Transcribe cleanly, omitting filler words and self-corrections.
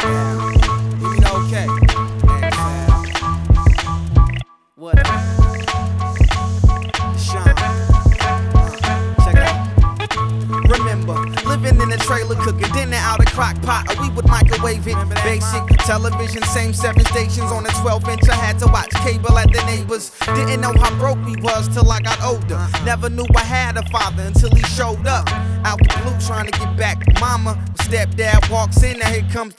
Give me the okay. What? Sean. Check it out. Remember, living in a trailer, cooking dinner out of crock pot, or we would microwave it. Basic television, same 7 stations on a 12-inch. I had to watch cable at the neighbors. Didn't know how broke we was till I got older. Never knew I had a father until he showed up. Out the blue trying to get back. Mama, stepdad walks in, now here comes